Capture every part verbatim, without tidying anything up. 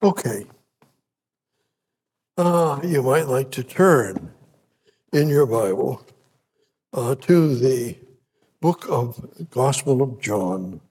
Okay. Uh, you might like to turn in your Bible uh, to the book of Gospel of John.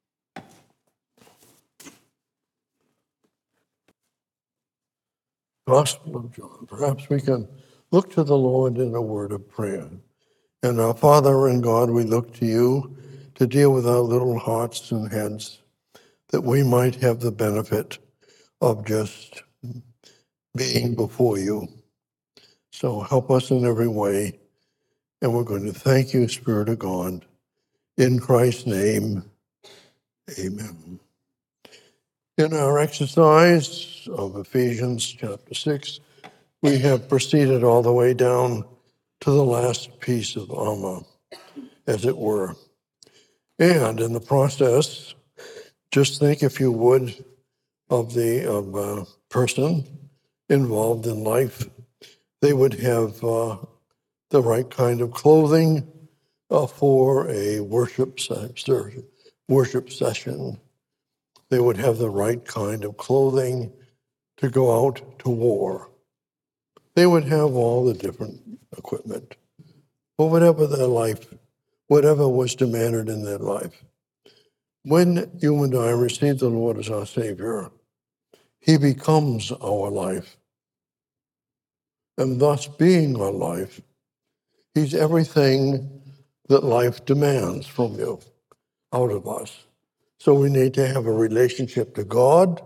Gospel of John. Perhaps we can look to the Lord in a word of prayer. And our Father and God, we look to you to deal with our little hearts and heads, that we might have the benefit of just being before you. So help us in every way. And we're going to thank you, Spirit of God. In Christ's name, amen. In our exercise of Ephesians chapter six, we have proceeded all the way down to the last piece of armor, as it were. And in the process, just think, if you would, of the of a person involved in life. They would have uh, the right kind of clothing uh, for a worship se- worship session. They would have the right kind of clothing to go out to war. They would have all the different equipment for whatever their life, whatever was demanded in their life. When you and I receive the Lord as our Savior, He becomes our life. And thus, being our life, He's everything that life demands from you, out of us. So we need to have a relationship to God,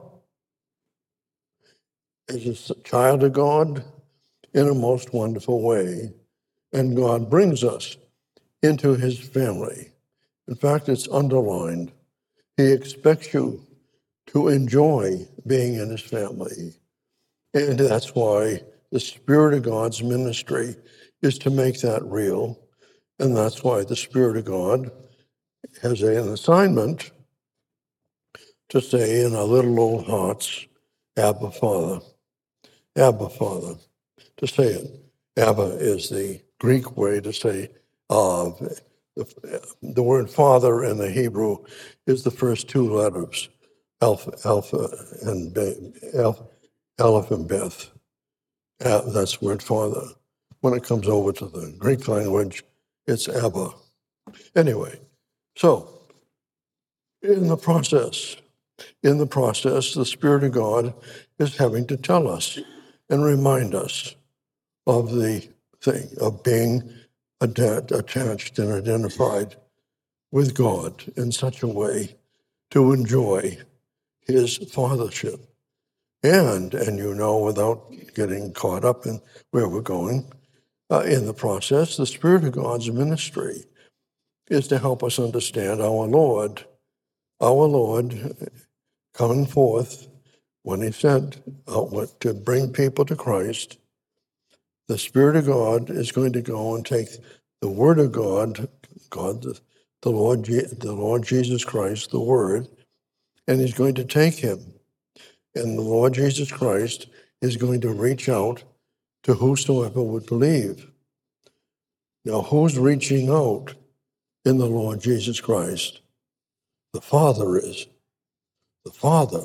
as a child of God, in a most wonderful way. And God brings us into His family. In fact, it's underlined. He expects you to enjoy being in His family. And that's why the Spirit of God's ministry is to make that real. And that's why the Spirit of God has an assignment to say in our little old hearts, Abba, Father. Abba, Father. To say it. Abba is the Greek way to say of. The, the word Father in the Hebrew is the first two letters, Alpha, Alpha and Be, Alpha, Aleph and Beth. Uh, that's the word Father. When it comes over to the Greek language, it's Abba. Anyway, so in the process, in the process, the Spirit of God is having to tell us and remind us of the thing, of being attached and identified with God in such a way to enjoy His fathership. And, and you know, without getting caught up in where we're going, uh, in the process, the Spirit of God's ministry is to help us understand our Lord, our Lord coming forth when He said uh, what, to bring people to Christ. The Spirit of God is going to go and take the Word of God, God, the, the Lord, the Lord Jesus Christ, the Word, and He's going to take Him. And the Lord Jesus Christ is going to reach out to whosoever would believe. Now, who's reaching out in the Lord Jesus Christ? The Father is. The Father.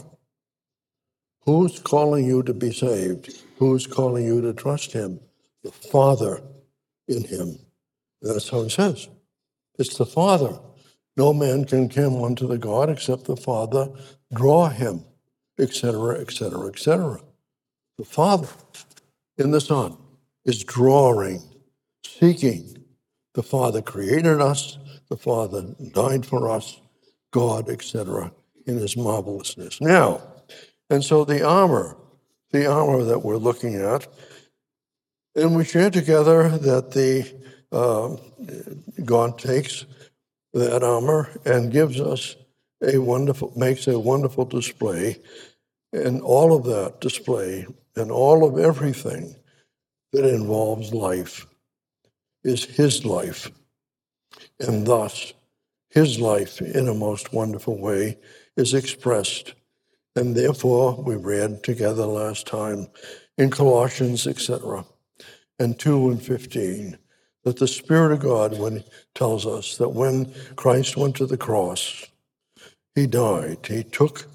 Who's calling you to be saved? Who's calling you to trust Him? The Father in Him. That's how He says. It's the Father. No man can come unto the God except the Father draw him, et cetera, et cetera, et cetera. The Father in the Son is drawing, seeking. The Father created us. The Father died for us. God, et cetera, in His marvelousness. Now, and so the armor, the armor that we're looking at, and we share together that the uh, God takes that armor and gives us a wonderful, makes a wonderful display, and all of that display and all of everything that involves life is His life, and thus His life in a most wonderful way is expressed. And therefore, we read together last time in Colossians, et cetera, and two and fifteen, that the Spirit of God when tells us that when Christ went to the cross, He died. He took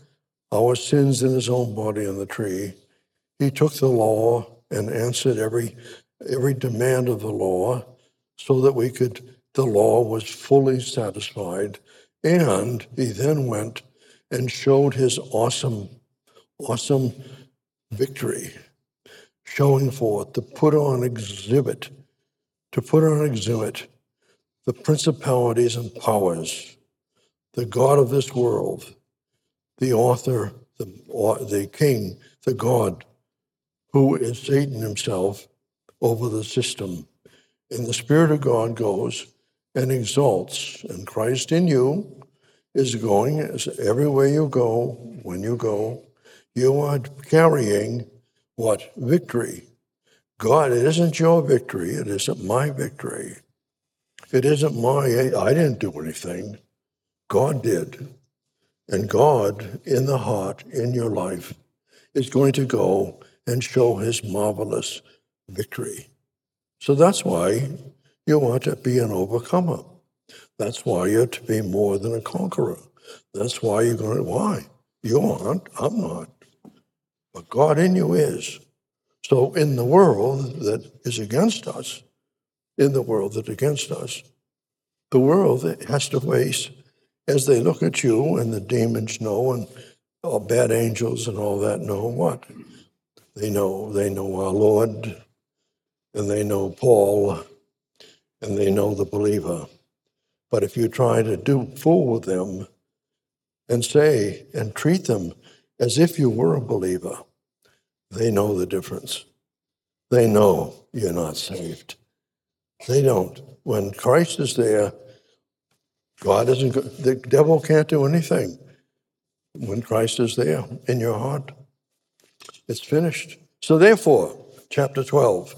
our sins in his own body on the tree. He took the law and answered every every demand of the law so that we could, the law was fully satisfied. And he then went and showed his awesome, awesome victory, showing forth, to put on exhibit, to put on exhibit the principalities and powers, the God of this world, the author, the, the king, the God, who is Satan himself over the system. And the Spirit of God goes and exalts, and Christ in you is going, as everywhere you go, when you go, you are carrying what? Victory. God, it isn't your victory, it isn't my victory. It isn't my, I didn't do anything. God did. And God, in the heart, in your life, is going to go and show his marvelous victory. So that's why you want to be an overcomer. That's why you're to be more than a conqueror. That's why you're going to, why? You aren't, I'm not. But God in you is. So in the world that is against us, in the world that's against us, the world has to face, as they look at you and the demons know, and all bad angels and all that know what? They know, they know our Lord, and they know Paul, and they know the believer. But if you try to do fool with them and say and treat them as if you were a believer, they know the difference. They know you're not saved. They don't. When Christ is there, God isn't, the devil can't do anything. When Christ is there in your heart, it's finished. So therefore, chapter twelve,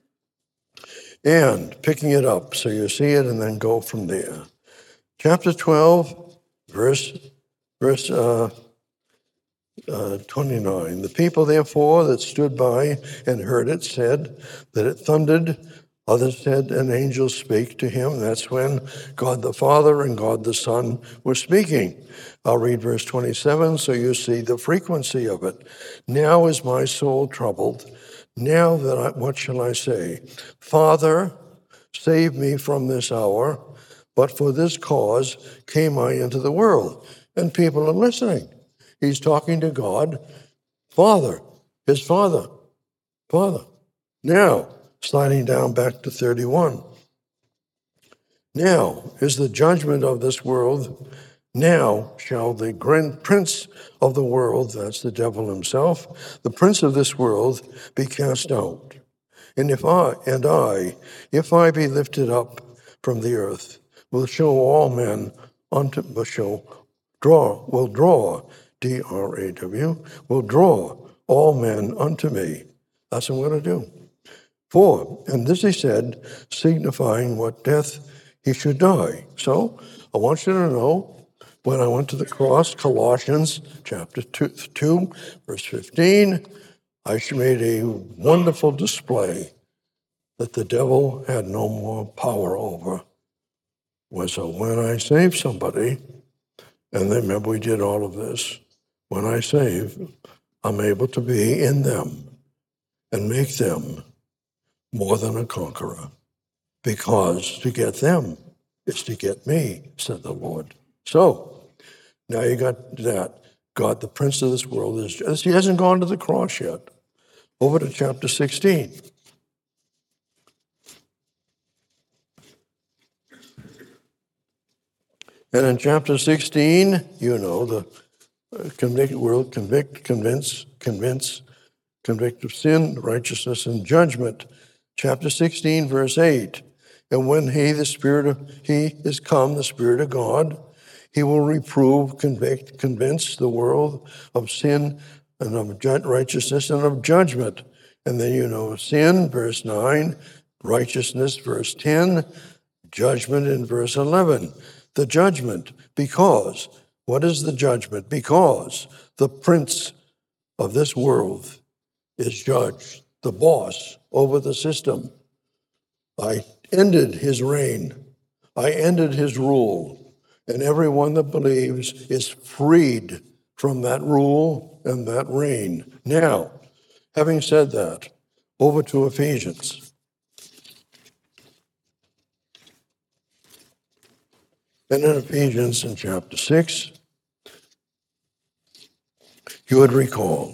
and picking it up, so you see it and then go from there. Chapter twelve, verse, verse uh, uh, twenty-nine. The people, therefore, that stood by and heard it said that it thundered. Others said, an angel spake to him. That's when God the Father and God the Son were speaking. I'll read verse twenty-seven so you see the frequency of it. Now is my soul troubled. Now that I, what shall I say? Father, save me from this hour, but for this cause came I into the world. And people are listening. He's talking to God, Father, his Father, Father. Now, sliding down back to thirty-one. Now is the judgment of this world. Now shall the grand prince of the world, that's the devil himself, the prince of this world, be cast out. And if I, and I, if I be lifted up from the earth, will show all men unto, will show, draw, will draw, D R A W, will draw all men unto me. That's what I'm going to do. For, and this he said, signifying what death he should die. So I want you to know, when I went to the cross, Colossians chapter two, two verse fifteen, I made a wonderful display that the devil had no more power over. Was so when I save somebody, and then remember we did all of this, when I save, I'm able to be in them and make them more than a conqueror, because to get them is to get me, said the Lord. So now you got that. God, the prince of this world, is just, he hasn't gone to the cross yet. Over to chapter sixteen. And in chapter sixteen, you know, the convict world, convict, convince, convince, convict of sin, righteousness, and judgment. Chapter sixteen, verse eight. And when he, the Spirit of, he is come, the Spirit of God, he will reprove, convict, convince the world of sin and of righteousness and of judgment. And then you know sin, verse nine, righteousness, verse ten, judgment in verse eleven. The judgment, because, what is the judgment? Because the prince of this world is judged, the boss over the system. I ended his reign. I ended his rule. And everyone that believes is freed from that rule and that reign. Now, having said that, over to Ephesians. And in Ephesians in chapter six, you would recall,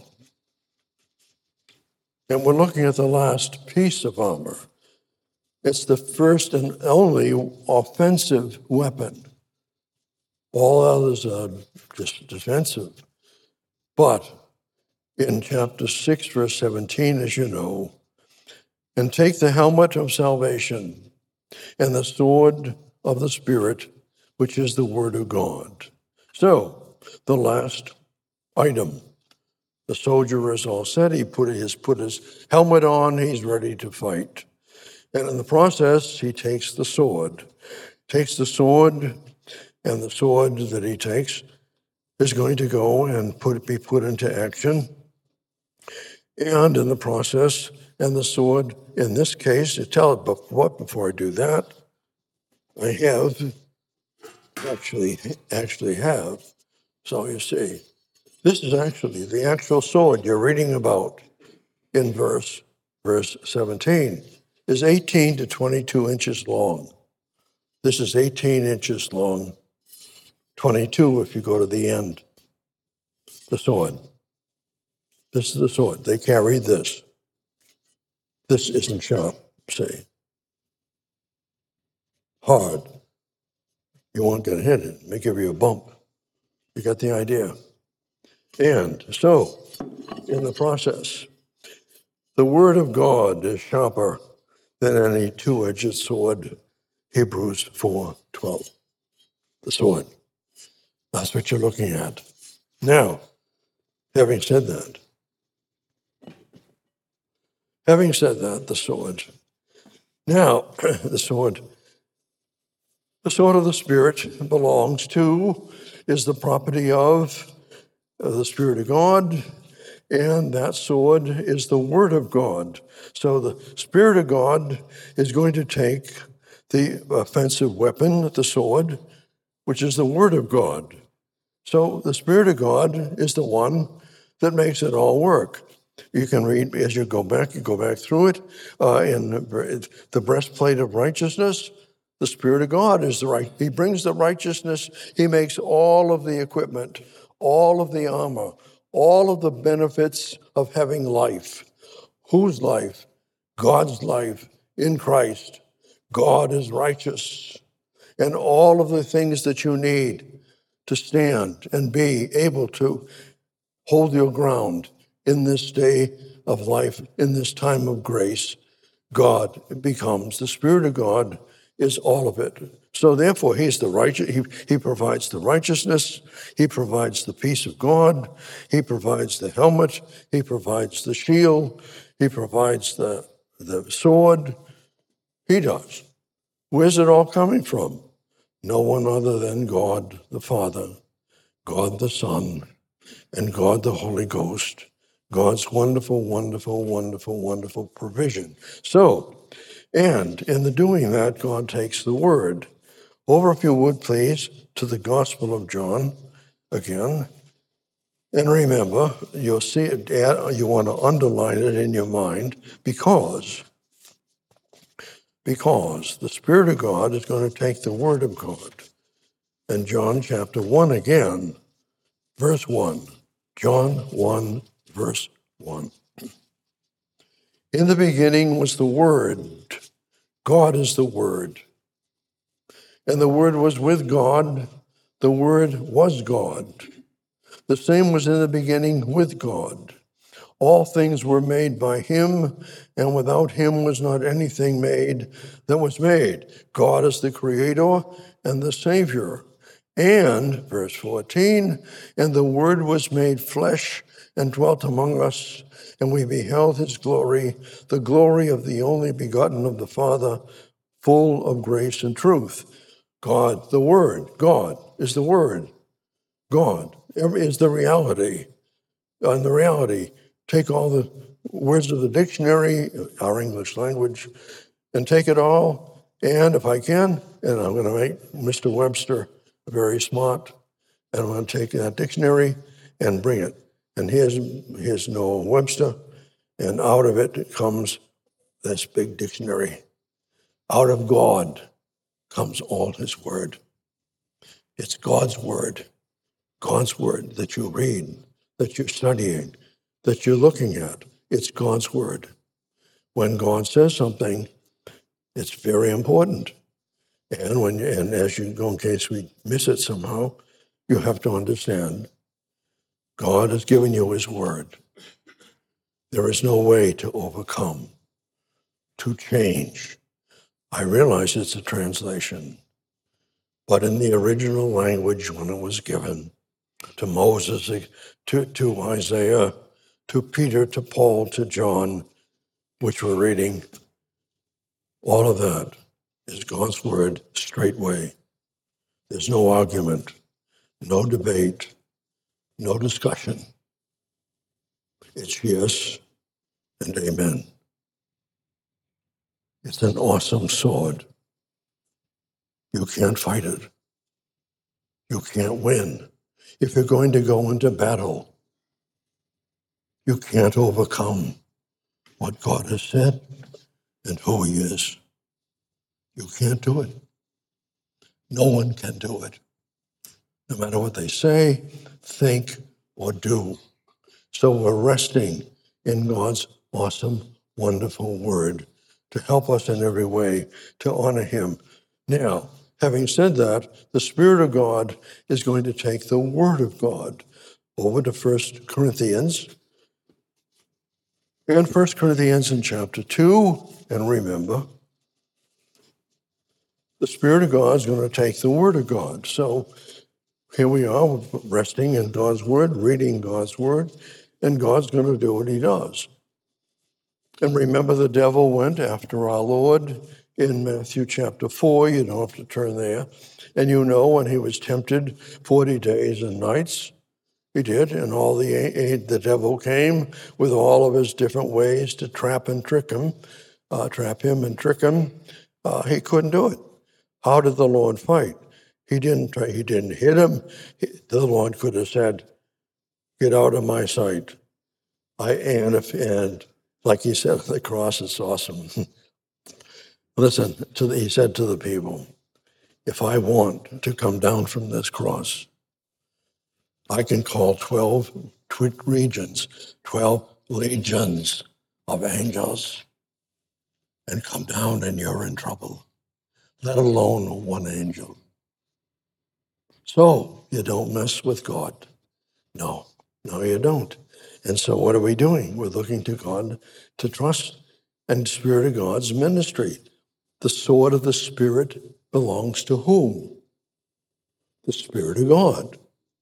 and we're looking at the last piece of armor. It's the first and only offensive weapon. All others are just defensive. But in chapter six, verse seventeen, as you know, and take the helmet of salvation and the sword of the Spirit, which is the word of God. So, the last item. The soldier is all set. He put his, put his helmet on. He's ready to fight. And in the process, he takes the sword. Takes the sword, and the sword that he takes is going to go and put, be put into action. And in the process, and the sword, in this case, tell it before, before I do that, I have, actually, actually have. So you see, this is actually the actual sword you're reading about in verse, verse seventeen, is eighteen to twenty-two inches long. This is eighteen inches long, twenty-two if you go to the end, the sword. This is the sword. They carry this. This isn't sharp, see. Hard. You won't get hit. It may give you a bump. You got the idea. And so, in the process, the word of God is sharper than any two-edged sword, Hebrews four twelve. The sword. That's what you're looking at. Now, having said that, having said that, the sword. Now, the sword, the sword of the Spirit belongs to, is the property of the Spirit of God, and that sword is the Word of God. So the Spirit of God is going to take the offensive weapon, the sword, which is the Word of God. So the Spirit of God is the one that makes it all work. You can read, as you go back, you go back through it, uh, in the breastplate of righteousness, the Spirit of God is the right. He brings the righteousness. He makes all of the equipment, all of the armor, all of the benefits of having life. Whose life? God's life in Christ. God is righteous. And all of the things that you need to stand and be able to hold your ground in this day of life, in this time of grace, God becomes, the Spirit of God is all of it. So therefore, he's the righteous, he, he provides the righteousness, he provides the peace of God, he provides the helmet, he provides the shield, he provides the, the sword. He does. Where's it all coming from? No one other than God the Father, God the Son, and God the Holy Ghost. God's wonderful, wonderful, wonderful, wonderful provision. So, and in the doing that, God takes the word. Over, if you would, please, to the Gospel of John again. And remember, you'll see it, you want to underline it in your mind, because, because the Spirit of God is going to take the word of God. And John chapter one again, verse one. John one, verse one. In the beginning was the Word. God is the Word. And the Word was with God. The Word was God. The same was in the beginning with God. All things were made by him, and without him was not anything made that was made. God is the Creator and the Savior. And, verse fourteen, and the Word was made flesh and dwelt among us, and we beheld his glory, the glory of the only begotten of the Father, full of grace and truth. God, the Word, God is the Word. God is the reality. And the reality, take all the words of the dictionary, our English language, and take it all, and if I can, and I'm going to make Mister Webster very smart, and I'm going to take that dictionary and bring it. And here's, here's Noah Webster, and out of it comes this big dictionary. Out of God comes all his word. It's God's word, God's word that you read, that you're studying, that you're looking at. It's God's word. When God says something, it's very important. And when and as you go, in case we miss it somehow, you have to understand God has given you his word. There is no way to overcome, to change. I realize it's a translation, but in the original language when it was given to Moses, to, to Isaiah, to Peter, to Paul, to John, which we're reading, all of that is God's word straightway. There's no argument, no debate, no discussion. It's yes and amen. It's an awesome sword. You can't fight it. You can't win. If you're going to go into battle, you can't overcome what God has said and who he is. You can't do it. No one can do it, no matter what they say, think, or do. So we're resting in God's awesome, wonderful word to help us in every way to honor him. Now, having said that, the Spirit of God is going to take the word of God over to First Corinthians. And First Corinthians in chapter two, and remember, the Spirit of God is going to take the word of God. So here we are, resting in God's word, reading God's word, and God's going to do what he does. And remember, the devil went after our Lord in Matthew chapter four. You don't have to turn there. And you know when he was tempted forty days and nights, he did, and all the the devil came with all of his different ways to trap and trick him, uh, trap him and trick him. Uh, he couldn't do it. How did the Lord fight? He didn't try, he didn't hit him. He, the Lord could have said, "Get out of my sight." I and if and like he said on the cross, it's awesome. Listen, to the, he said to the people, if I want to come down from this cross, I can call twelve regions, twelve legions of angels and come down and you're in trouble, let alone one angel. So you don't mess with God. No, no, you don't. And so what are we doing? We're looking to God to trust and the Spirit of God's ministry. The sword of the Spirit belongs to whom? The Spirit of God.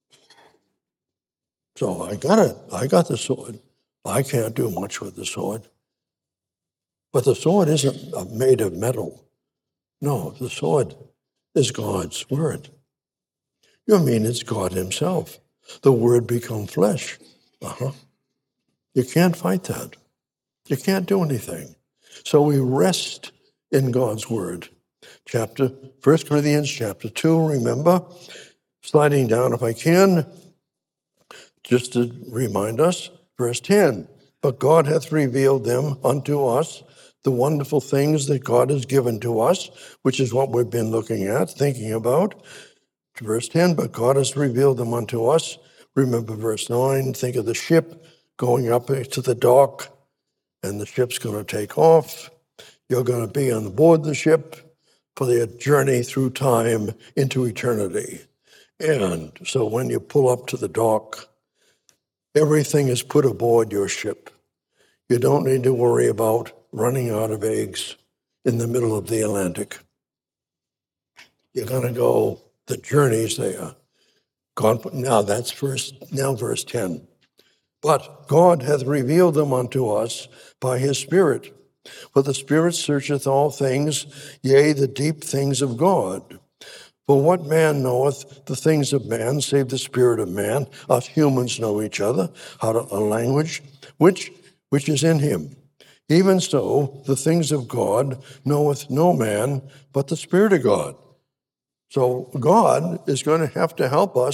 So I got it. I got the sword. I can't do much with the sword. But the sword isn't made of metal. No, the sword is God's word. You mean it's God himself. The word become flesh. Uh-huh. You can't fight that. You can't do anything. So we rest in God's word. Chapter, First Corinthians chapter two, remember, sliding down if I can, just to remind us, verse ten, but God hath revealed them unto us, the wonderful things that God has given to us, which is what we've been looking at, thinking about. Verse ten, but God has revealed them unto us. Remember verse nine, think of the ship going up to the dock, and the ship's going to take off. You're going to be on board the ship for the journey through time into eternity. And so when you pull up to the dock, everything is put aboard your ship. You don't need to worry about running out of eggs in the middle of the Atlantic. You're going to go, the journey's there. God, now that's verse, now verse ten. But God hath revealed them unto us by his Spirit. For the Spirit searcheth all things, yea, the deep things of God. For what man knoweth the things of man, save the spirit of man? Us humans know each other, how to, a language, which, which is in him. Even so, the things of God knoweth no man, but the Spirit of God. So God is going to have to help us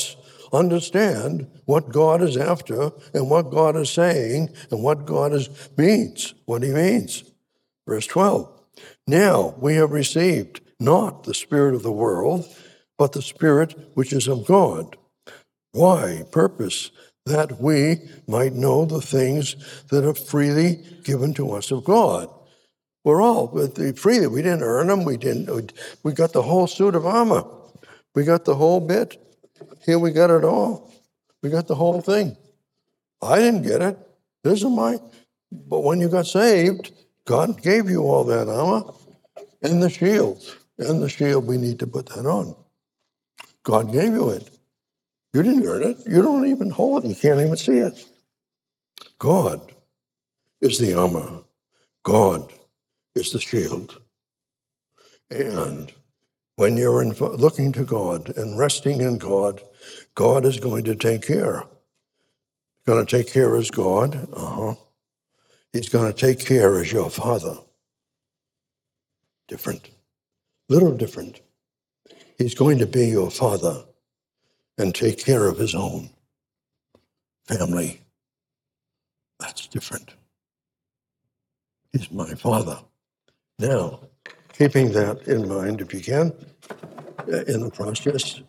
understand what God is after and what God is saying and what God is, means, what he means. Verse twelve, now we have received not the spirit of the world, but the Spirit which is of God. Why? Purpose, that we might know the things that are freely given to us of God. We're all freely. We didn't earn them. We didn't. We got the whole suit of armor. We got the whole bit. Here we got it all. We got the whole thing. I didn't get it. This is mine. But when you got saved, God gave you all that armor and the shield. And the shield, we need to put that on. God gave you it. You didn't earn it. You don't even hold it. You can't even see it. God is the armor. God is the shield. And when you're in, looking to God and resting in God, God is going to take care. He's going to take care as God. Uh-huh. He's going to take care as your Father. Different. Little different. He's going to be your Father and take care of his own family. That's different. He's my Father. Now, keeping that in mind, if you can, in the process.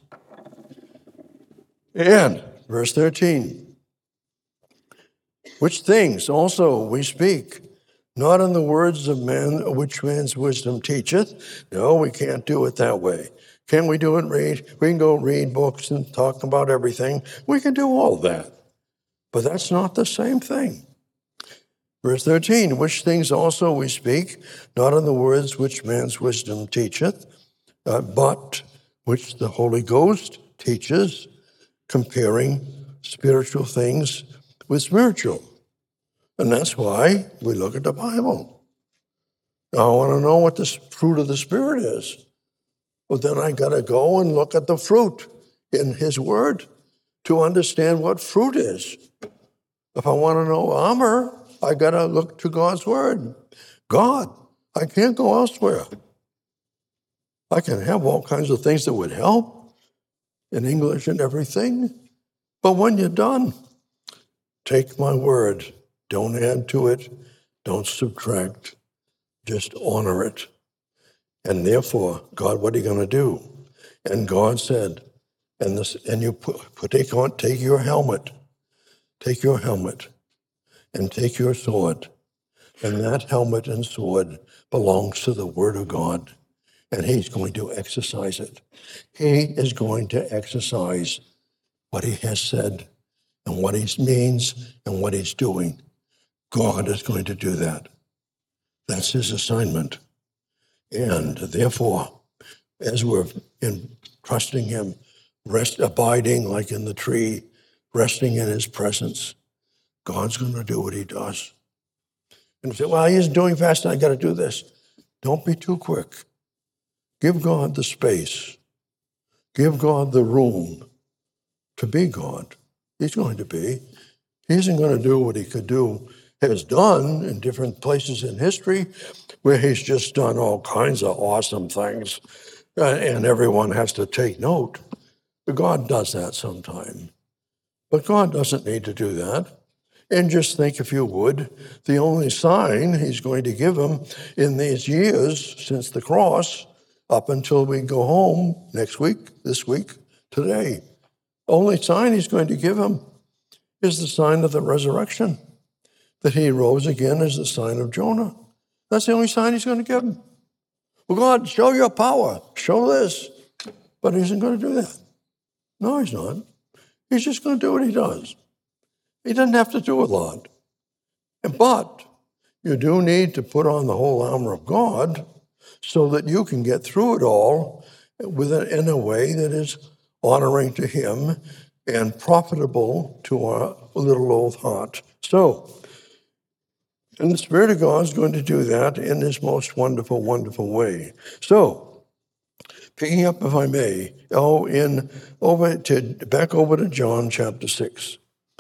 And verse thirteen, which things also we speak, not in the words of man, which man's wisdom teacheth. No, we can't do it that way. Can we do it? Read. We can go read books and talk about everything. We can do all that. But that's not the same thing. Verse thirteen, which things also we speak, not in the words which man's wisdom teacheth, uh, but which the Holy Ghost teaches, comparing spiritual things with spiritual. And that's why we look at the Bible. Now, I want to know what the fruit of the Spirit is. Well, then I got to go and look at the fruit in his word to understand what fruit is. If I want to know armor, I got to look to God's word. God, I can't go elsewhere. I can have all kinds of things that would help in English and everything. But when you're done, take my word. Don't add to it. Don't subtract. Just honor it. And therefore, God, what are you going to do? And God said, and this, and you put, put take on, take your helmet, take your helmet, and take your sword. And that helmet and sword belongs to the Word of God. And he's going to exercise it. He is going to exercise what he has said and what he means and what he's doing. God is going to do that. That's his assignment. And therefore, as we're in trusting him, rest, abiding like in the tree, resting in his presence, God's going to do what he does. And you say, well, he isn't doing fast, I got to do this. Don't be too quick. Give God the space. Give God the room to be God. He's going to be. He isn't going to do what he could do, has done in different places in history, where he's just done all kinds of awesome things, uh, and everyone has to take note. But God does that sometime. But God doesn't need to do that. And just think, if you would, the only sign he's going to give them in these years since the cross, up until we go home next week, this week, today, only sign he's going to give them is the sign of the resurrection. That he rose again is the sign of Jonah. That's the only sign he's going to give them. Well, God, show your power. Show this. But he isn't going to do that. No, he's not. He's just going to do what he does. He doesn't have to do a lot. But you do need to put on the whole armor of God so that you can get through it all with it in a way that is honoring to him and profitable to our little old heart. So, and the Spirit of God is going to do that in this most wonderful, wonderful way. So, picking up, if I may, oh, in over to back over to John chapter six.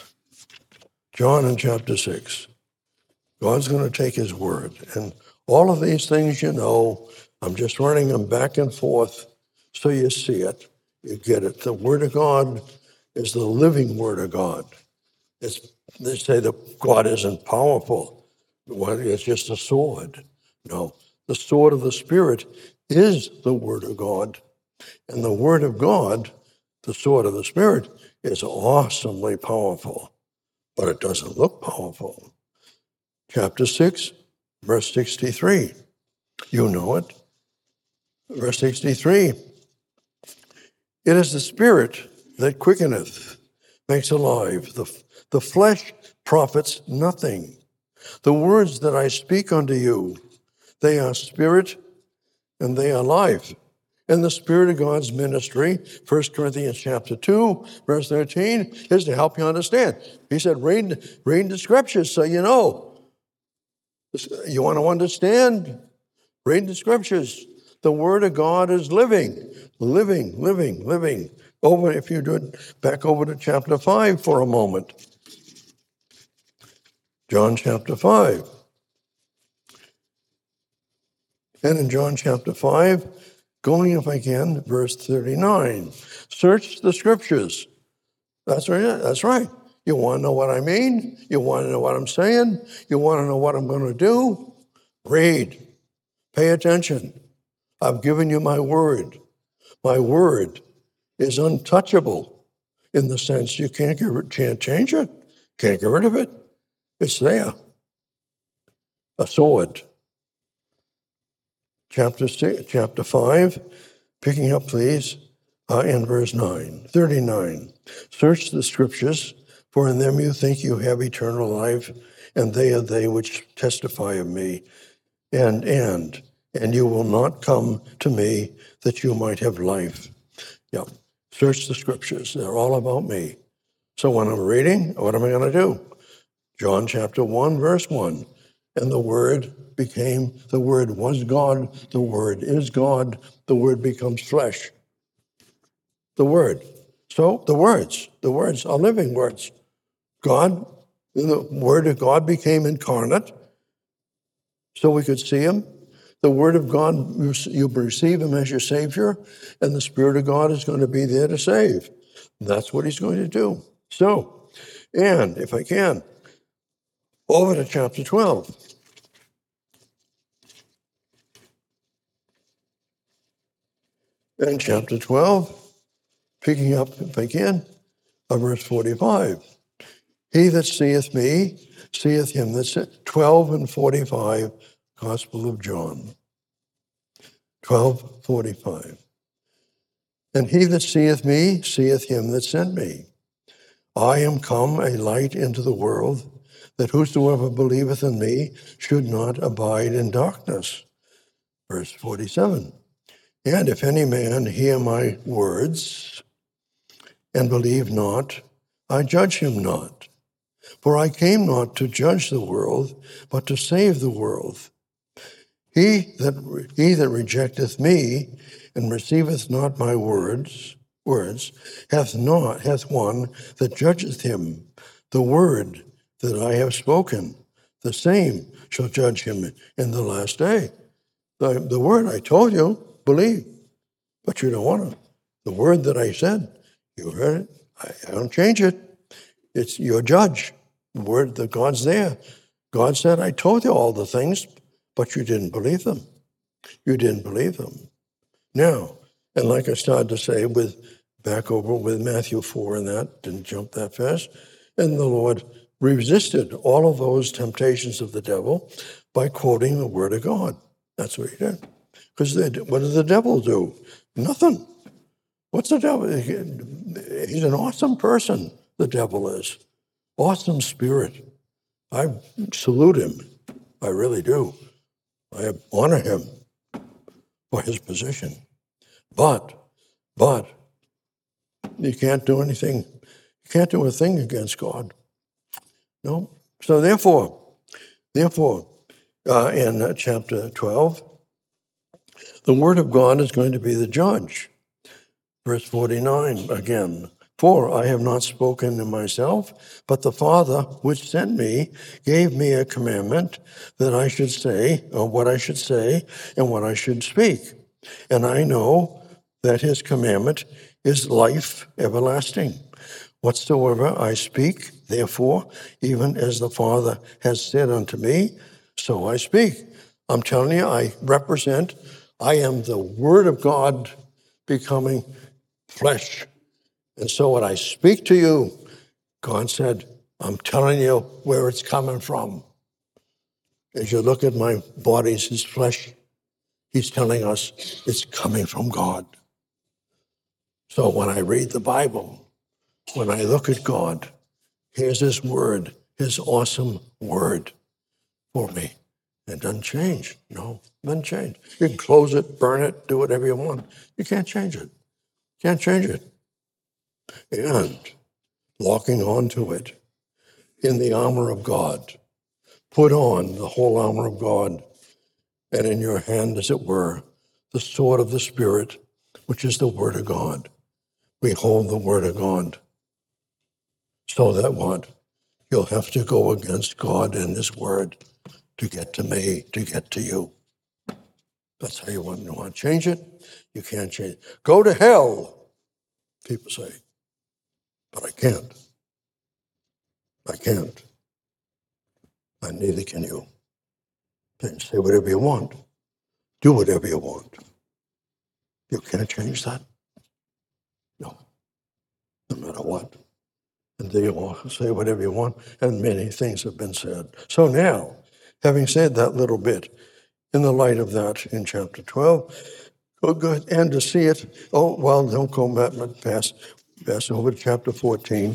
John in chapter six. God's going to take his word. And all of these things you know, I'm just running them back and forth so you see it, you get it. The word of God is the living Word of God. It's, they say that God isn't powerful. Well, it's just a sword. No, the sword of the Spirit is the Word of God. And the Word of God, the sword of the Spirit, is awesomely powerful, but it doesn't look powerful. Chapter six, verse sixty-three. You know it. Verse sixty-three. It is the Spirit that quickeneth, makes alive. The, the flesh profits nothing. The words that I speak unto you, they are spirit and they are life. And the Spirit of God's ministry, First Corinthians chapter two, verse thirteen, is to help you understand. He said, read, read the scriptures so you know. You want to understand? Read the scriptures. The Word of God is living, living, living, living. Over, if you do it, back over to chapter five for a moment. John chapter five. And in John chapter five, going, if I can, verse thirty-nine. Search the scriptures. That's right. That's right. You want to know what I mean? You want to know what I'm saying? You want to know what I'm going to do? Read. Pay attention. I've given you my word. My word is untouchable in the sense you can't get rid, can't change it, can't get rid of it. It's there. A sword. Chapter six, chapter five, picking up, please, uh, in verse nine, thirty-nine. Search the scriptures, for in them you think you have eternal life, and they are they which testify of me. And, and, and you will not come to me that you might have life. Yeah, search the scriptures. They're all about me. So when I'm reading, what am I going to do? John chapter one, verse one. And the Word became, the Word was God, the Word is God, the Word becomes flesh. The Word. So the words, the words are living words. God, the Word of God became incarnate so we could see Him. The Word of God, you receive Him as your Savior, and the Spirit of God is going to be there to save. That's what He's going to do. So, and if I can, over to chapter twelve. And chapter twelve, picking up, if I can, of verse forty-five. He that seeth me, seeth him that sent. twelve and forty-five, Gospel of John. twelve forty-five. And he that seeth me, seeth him that sent me. I am come a light into the world, that whosoever believeth in me should not abide in darkness. Verse forty-seven. And if any man hear my words and believe not, I judge him not. For I came not to judge the world, but to save the world. He that, he that rejecteth me and receiveth not my words, words, hath not, hath one that judgeth him. The word that I have spoken, the same shall judge him in the last day. The, the word I told you, believe, but you don't want to. The word that I said, you heard it, I, I don't change it. It's your judge. The word that God's there. God said, I told you all the things, but you didn't believe them. You didn't believe them. Now, and like I started to say, with back over with Matthew four and that, didn't jump that fast, and the Lord resisted all of those temptations of the devil by quoting the word of God. That's what he did. Because what did the devil do? Nothing. What's the devil? He's an awesome person, the devil is. Awesome spirit. I salute him. I really do. I honor him for his position. But, but, you can't do anything. You can't do a thing against God. No. So therefore, therefore, uh, in uh, chapter twelve, the word of God is going to be the judge. Verse forty-nine again. For I have not spoken in myself, but the Father which sent me gave me a commandment that I should say, or what I should say, and what I should speak. And I know that his commandment is life everlasting. Whatsoever I speak, therefore, even as the Father has said unto me, so I speak. I'm telling you, I represent, I am the Word of God becoming flesh. And so when I speak to you, God said, I'm telling you where it's coming from. As you look at my body, his flesh, he's telling us it's coming from God. So when I read the Bible, when I look at God, here's his word, his awesome word for me. It doesn't change. No, it doesn't change. You can close it, burn it, do whatever you want. You can't change it. Can't change it. And locking onto it in the armor of God, put on the whole armor of God, and in your hand, as it were, the sword of the Spirit, which is the word of God. We hold the word of God. So that what? You'll have to go against God and his word to get to me, to get to you. That's how you want, you want to change it. You can't change it. Go to hell, people say. But I can't. I can't. And neither can you. Then say whatever you want. Do whatever you want. You can't change that. No. No matter what. And they will say whatever you want. And many things have been said. So now, having said that little bit, in the light of that in chapter twelve, go good, and to see it, oh, well, don't go back, pass, pass over to chapter fourteen.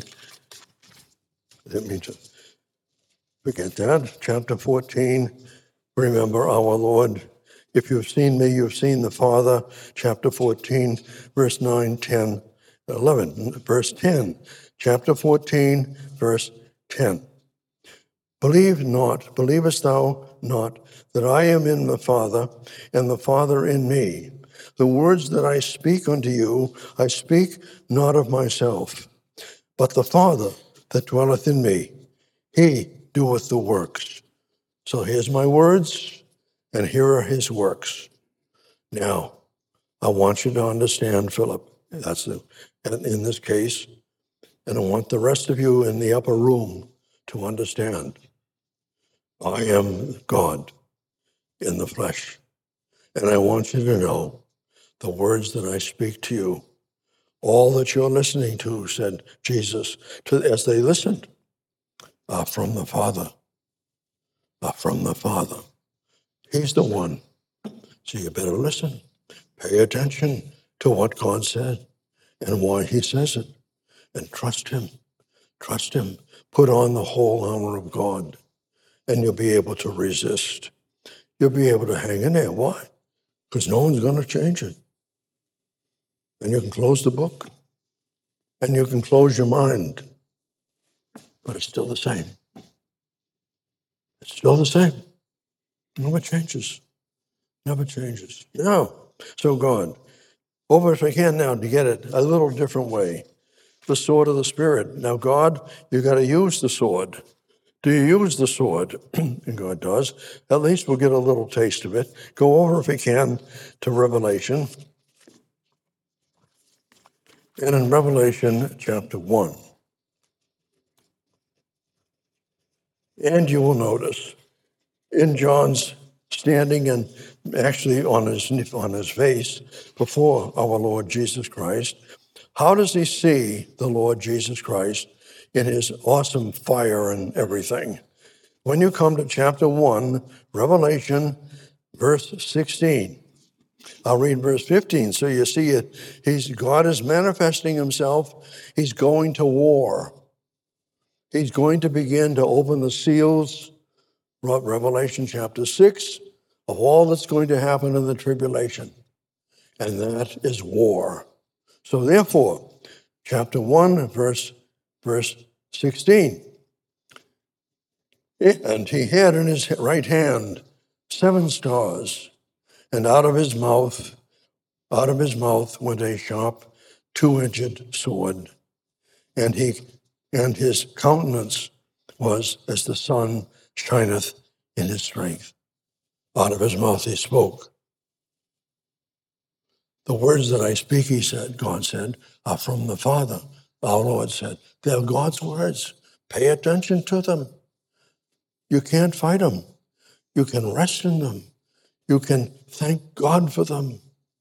I didn't mean to forget that. Chapter fourteen, remember our Lord. If you've seen me, you've seen the Father. Chapter fourteen, verse nine, ten, eleven, verse ten. Chapter fourteen, verse ten. Believe not, believest thou not, that I am in the Father, and the Father in me? The words that I speak unto you, I speak not of myself, but the Father that dwelleth in me, he doeth the works. So here's my words, and here are his works. Now, I want you to understand, Philip, that's the, in this case, and I want the rest of you in the upper room to understand. I am God in the flesh, and I want you to know the words that I speak to you, all that you're listening to, said Jesus, to, as they listened, are from the Father, are from the Father. He's the one. So you better listen, pay attention to what God said and why he says it, and trust him, trust him. Put on the whole armor of God, and you'll be able to resist. You'll be able to hang in there. Why? Because no one's going to change it. And you can close the book, and you can close your mind, but it's still the same. It's still the same. Never changes. Never changes. Now, so God, over if I can now to get it a little different way. The sword of the Spirit. Now, God, you got to use the sword. Do you use the sword? And God does. At least we'll get a little taste of it. Go over, if we can, to Revelation. And in Revelation chapter one. And you will notice in John's standing and actually on his, on his face before our Lord Jesus Christ, how does he see the Lord Jesus Christ in his awesome fire and everything? When you come to chapter one, Revelation, verse sixteen, I'll read verse fifteen. So you see it. He's, God is manifesting himself. He's going to war. He's going to begin to open the seals, Revelation chapter six, of all that's going to happen in the tribulation. And that is war. So therefore, chapter one, verse, verse sixteen. And he had in his right hand seven stars, and out of his mouth, out of his mouth went a sharp two-edged sword, and he and his countenance was as the sun shineth in his strength. Out of his mouth he spoke. The words that I speak, he said, God said, are from the Father, Our Lord said, they're God's words. Pay attention to them. You can't fight them. You can rest in them. You can thank God for them.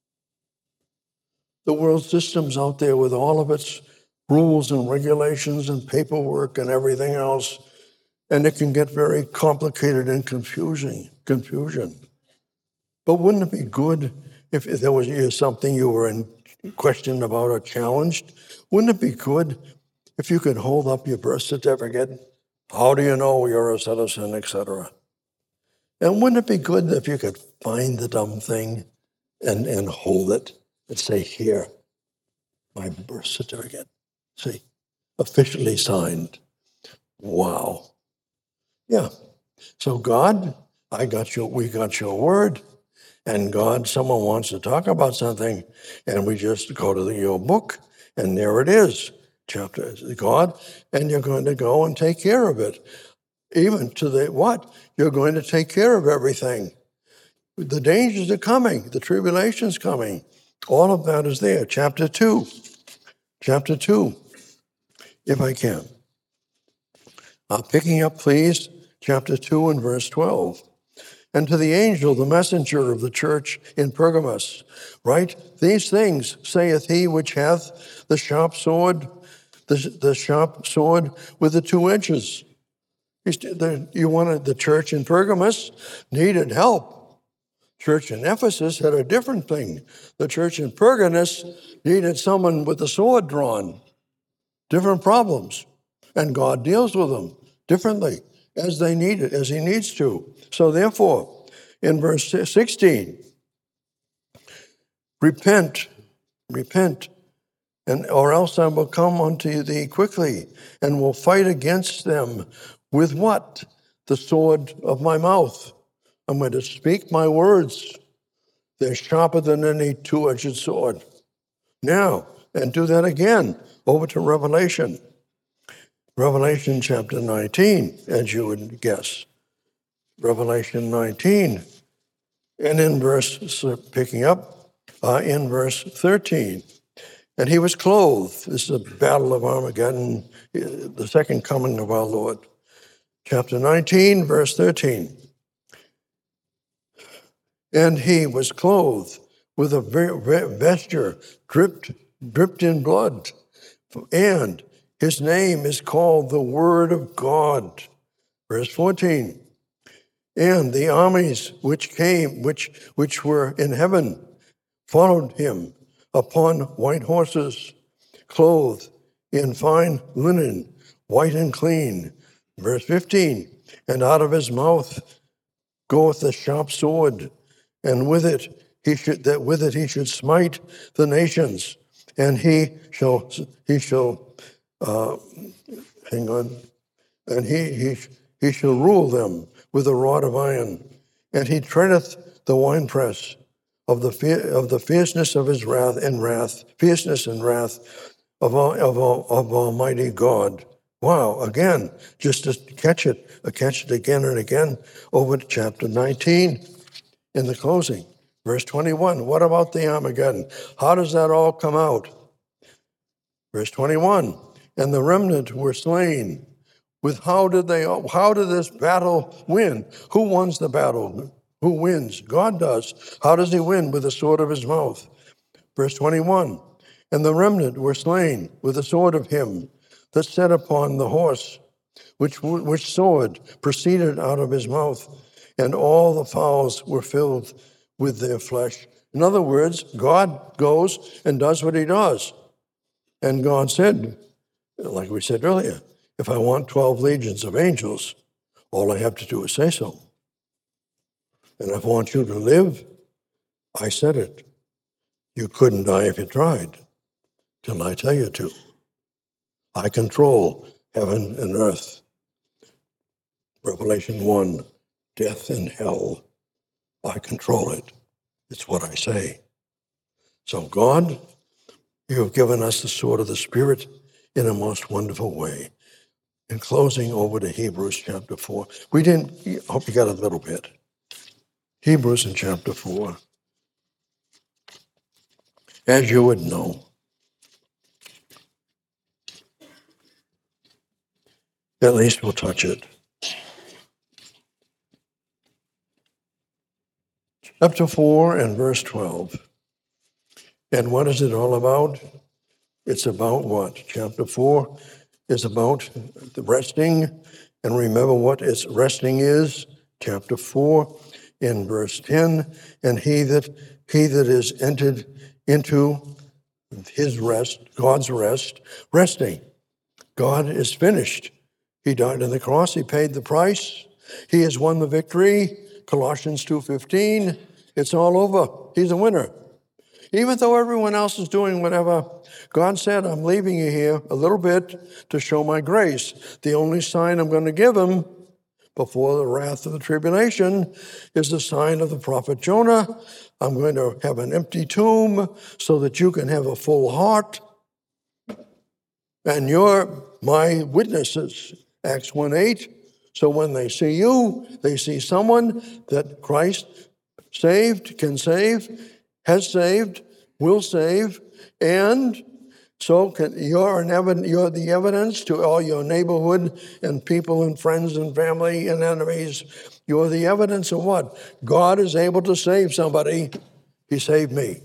The world system's out there with all of its rules and regulations and paperwork and everything else, and it can get very complicated and confusing, confusion. But wouldn't it be good if, if there was something you were in question about or challenged? Wouldn't it be good if you could hold up your birth certificate? How do you know you're a citizen, et cetera? And wouldn't it be good if you could find the dumb thing and, and hold it and say, here, my birth certificate. See, officially signed. Wow. Yeah. So God, I got your, we got your word. And God, someone wants to talk about something, and we just go to the, your book, and there it is, chapter God, and you're going to go and take care of it. Even to the what? You're going to take care of everything. The dangers are coming. The tribulation's coming. All of that is there. Chapter two. Chapter two, if I can. Uh, picking up, please, chapter two and verse twelve. And to the angel, the messenger of the church in Pergamos, write, these things saith he which hath the sharp sword, the, the sharp sword with the two edges. You wanted the church in Pergamos needed help. Church in Ephesus had a different thing. The church in Pergamos needed someone with the sword drawn. Different problems. And God deals with them differently as they need it, as he needs to. So therefore, in verse sixteen, repent, repent, and or else I will come unto thee quickly, and will fight against them with what? The sword of my mouth. I'm going to speak my words. They're sharper than any two-edged sword. Now, and do that again, over to Revelation. Revelation chapter nineteen, as you would guess. Revelation nineteen, and in verse, picking up, uh, in verse thirteen. And he was clothed. This is a battle of Armageddon, the second coming of our Lord. Chapter nineteen, verse thirteen. And he was clothed with a vesture dripped, dripped in blood, and his name is called the Word of God. Verse fourteen. And the armies which came, which which were in heaven, followed him upon white horses, clothed in fine linen, white and clean. Verse fifteen. And out of his mouth goeth a sharp sword, and with it he should that with it he should smite the nations, and he shall he shall uh, hang on, and he he he shall rule them with a rod of iron, and he treadeth the winepress of the fear, of the fierceness of his wrath and wrath, fierceness and wrath of all, of all, of Almighty God. Wow! Again, just to catch it, uh, catch it again and again. Over to chapter nineteen, in the closing, verse twenty-one. What about the Armageddon? How does that all come out? Verse twenty-one. And the remnant were slain. With how did they? How did this battle win? Who wins the battle? Who wins? God does. How does he win? With the sword of his mouth. Verse twenty-one. And the remnant were slain with the sword of him that sat upon the horse, which which sword proceeded out of his mouth, and all the fowls were filled with their flesh. In other words, God goes and does what he does. And God said, like we said earlier, if I want twelve legions of angels, all I have to do is say so. And if I want you to live, I said it. You couldn't die if you tried, till I tell you to. I control heaven and earth. Revelation one, death and hell. I control it. It's what I say. So God, you have given us the sword of the Spirit in a most wonderful way. In closing, over to Hebrews chapter four. We didn't, I hope you got a little bit. Hebrews in chapter four. As you would know, At least we'll touch it. Chapter four and verse twelve. And what is it all about? It's about what? Chapter four is about the resting. And remember what its resting is? Chapter four in verse ten. And he that he that is entered into his rest, God's rest, resting. God is finished. He died on the cross. He paid the price. He has won the victory. Colossians two fifteen. It's all over. He's a winner. Even though everyone else is doing whatever, God said, I'm leaving you here a little bit to show my grace. The only sign I'm going to give him before the wrath of the tribulation is the sign of the prophet Jonah. I'm going to have an empty tomb so that you can have a full heart. And you're my witnesses, Acts one eight. So when they see you, they see someone that Christ saved, can save, has saved, will save, and so can, you're, an ev- you're the evidence to all your neighborhood and people and friends and family and enemies. You're the evidence of what? God is able to save somebody. He saved me.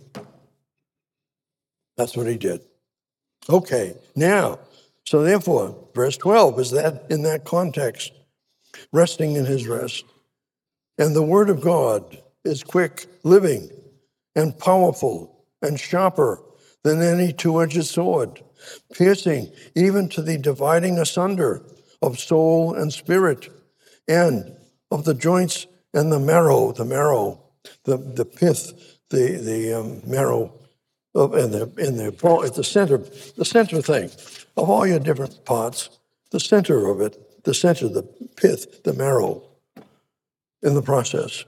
That's what he did. Okay, now, so therefore, verse twelve is that in that context, resting in his rest. And the word of God is quick, living, and powerful, and sharper than any two-edged sword, piercing even to the dividing asunder of soul and spirit, and of the joints and the marrow, the marrow, the, the pith, the, the um, marrow, of, in the, in the, at the center, the center thing of all your different parts, the center of it, the center, the pith, the marrow in the process.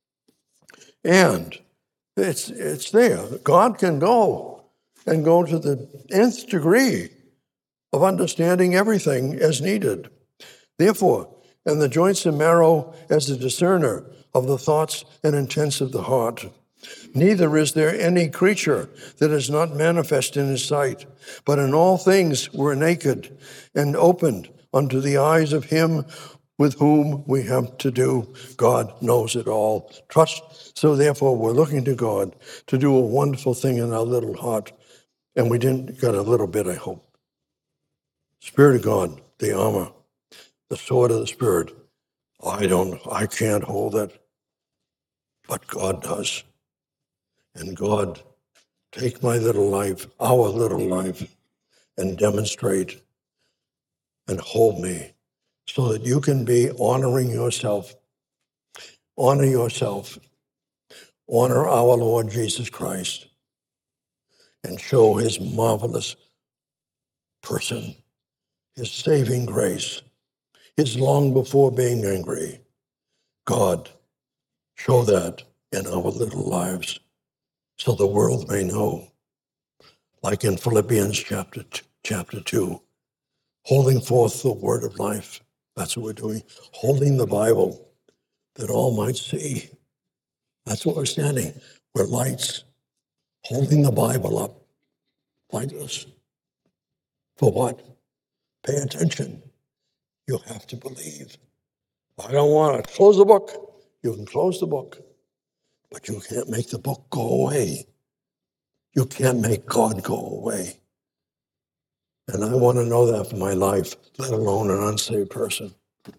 And it's it's there. God can go and go to the nth degree of understanding everything as needed. Therefore, and the joints and marrow as the discerner of the thoughts and intents of the heart. Neither is there any creature that is not manifest in his sight, but in all things we're naked and opened unto the eyes of him with whom we have to do. God knows it all. Trust. So therefore, we're looking to God to do a wonderful thing in our little heart. And we didn't get a little bit, I hope. Spirit of God, the armor, the sword of the Spirit. I don't, I can't hold it, but God does. And God, take my little life, our little life, and demonstrate and hold me so that you can be honoring yourself. Honor yourself. Honor our Lord Jesus Christ and show his marvelous person, his saving grace, his long before being angry. God, show that in our little lives so the world may know, like in Philippians chapter two, chapter two, holding forth the word of life. That's what we're doing, holding the Bible that all might see. That's what we're standing. We're lights, holding the Bible up like this. For what? Pay attention. You have to believe. I don't want to close the book. You can close the book, but you can't make the book go away. You can't make God go away. And I want to know that for my life, let alone an unsaved person.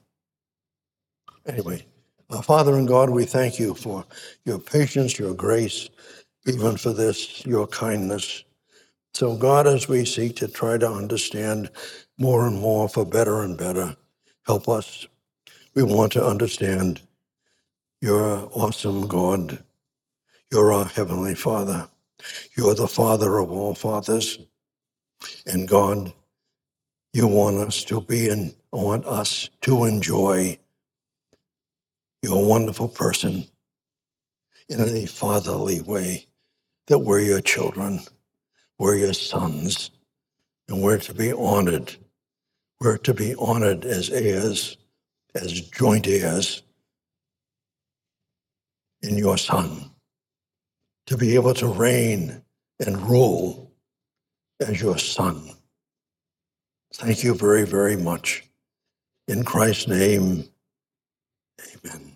Anyway, our Father in God, we thank you for your patience, your grace, even for this, your kindness. So God, as we seek to try to understand more and more for better and better, help us. We want to understand you're awesome God. You're our Heavenly Father. You're the Father of all fathers. And God, you want us to be and want us to enjoy your wonderful person in a fatherly way, that we're your children, we're your sons, and we're to be honored. We're to be honored as heirs, as joint heirs in your Son, to be able to reign and rule as your Son. Thank you very, very much. In Christ's name, amen.